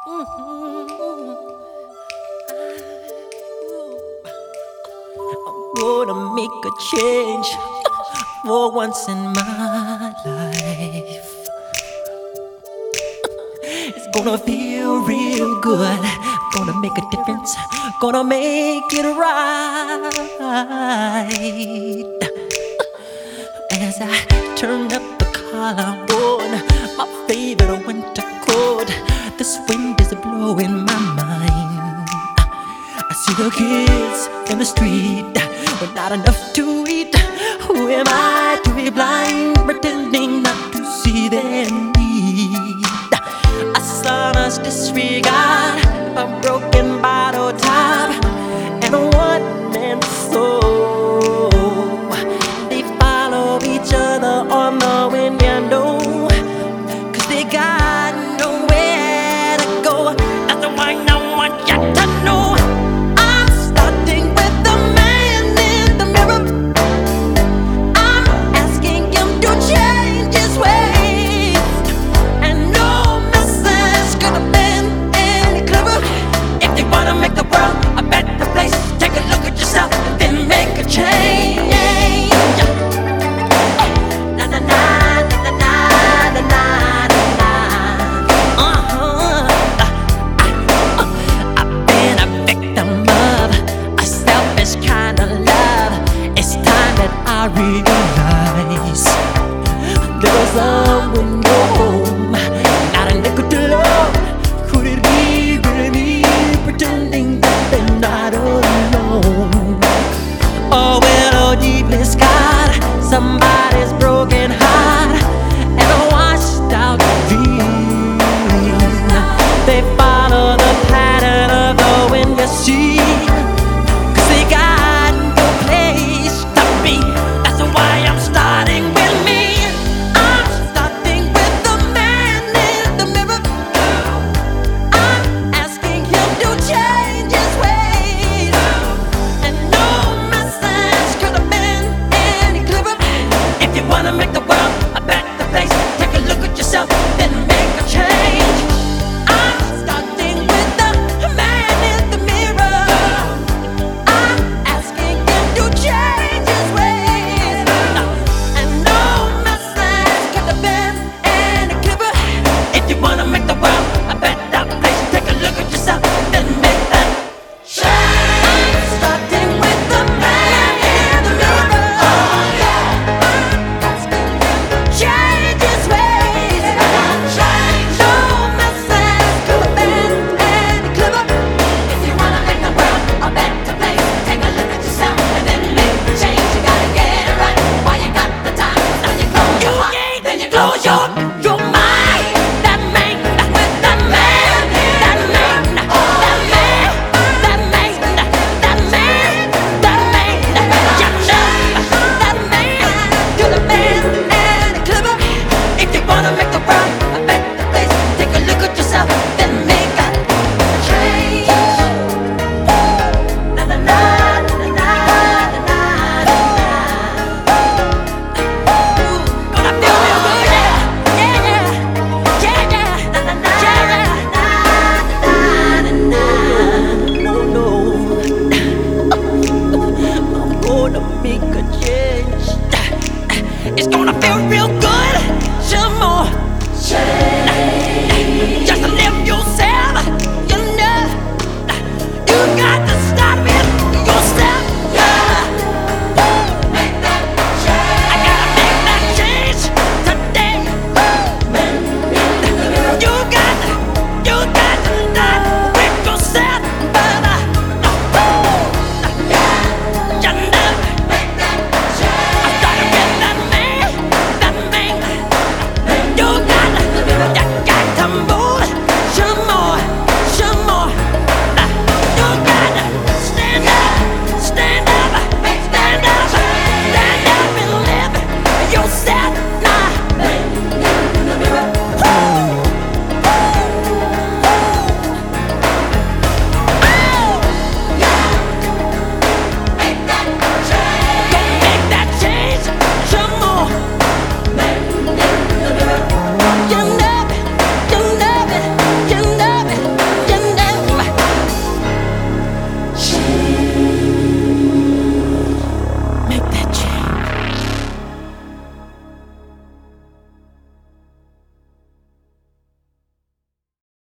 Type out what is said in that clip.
Mhm. I'm gonna make a change for once in my life. It's gonna feel real good. Gonna make a difference. Gonna make it right. As I turn up the collar on my favorite winter coat, this wind is blowing my mind. I see the kids in the street with not enough to eat. Who am I to be blind, pretending not to see their need? A son's disregard, a broken bottle top, and a one-man soul. They follow each other on the window, 'cause they got nowhere to go. That's why I want you to know I'm starting with the man in the mirror. I'm asking him to change his ways, and no message could have been any clearer. If they wanna make the world a better place, take a look at yourself and then make a change. Na na na na na na na na. I've been a victim of a selfish kind of love. It's time that I realize there was someone